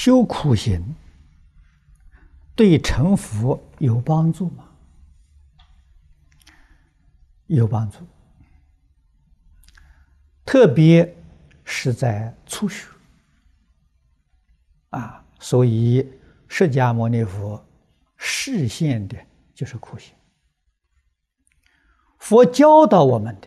修苦行对成佛有帮助吗？有帮助，特别是在初学所以释迦牟尼佛示现的就是苦行。佛教导我们的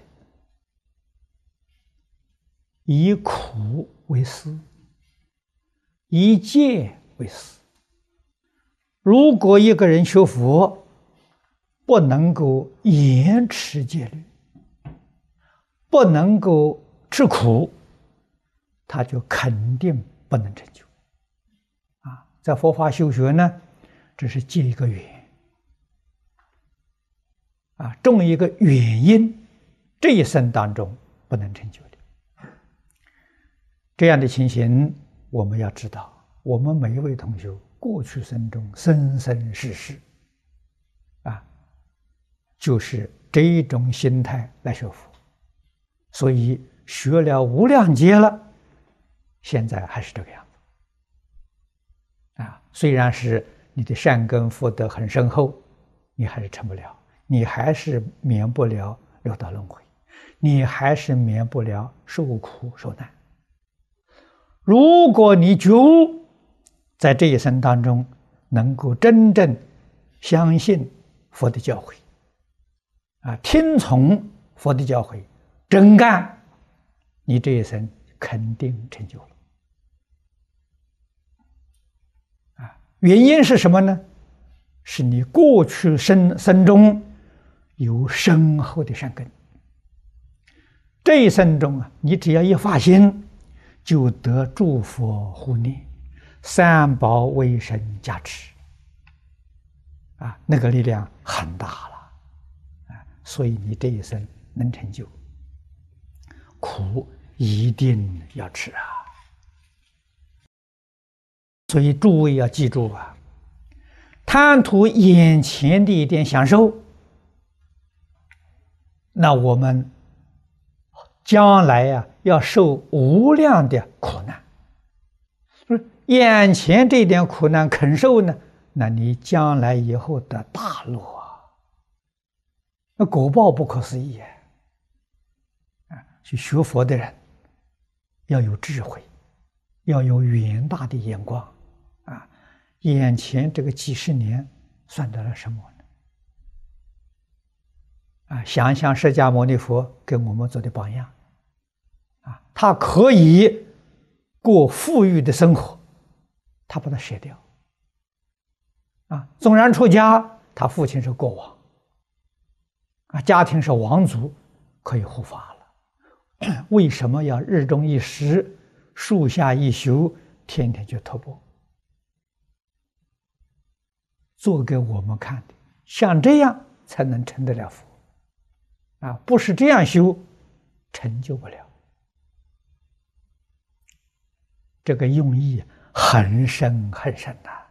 以苦为师，以戒为师。如果一个人学佛不能够严持戒律，不能够吃苦，他就肯定不能成就。在佛法修学呢，只是结一个缘种一个原因，这一生当中不能成就的。这样的情形，我们要知道，我们每一位同学过去生中生生世世就是这一种心态来学佛，所以学了无量劫了，现在还是这个样子虽然是你的善根福德很深厚，你还是成不了，你还是免不了六道轮回，你还是免不了受苦受难。如果你觉悟在这一生当中能够真正相信佛的教诲听从佛的教诲，真干，你这一生肯定成就了原因是什么呢？是你过去生中有深厚的善根，这一生中你只要一发心，就得诸佛护念，三宝威神加持那个力量很大了所以你这一生能成就，苦一定要吃所以诸位要记住贪图眼前的一点享受，那我们将来要受无量的苦难。眼前这点苦难肯受呢，那你将来以后的大乐那果报不可思议去学佛的人要有智慧，要有远大的眼光眼前这个几十年算得了什么呢想想释迦牟尼佛跟我们做的榜样他可以过富裕的生活，他把它舍掉纵然出家，他父亲是国王家庭是王族，可以护法了为什么要日中一时，树下一宿，天天去托钵做给我们看的？像这样才能成得了佛不是这样修成就不了。这个用意很深很深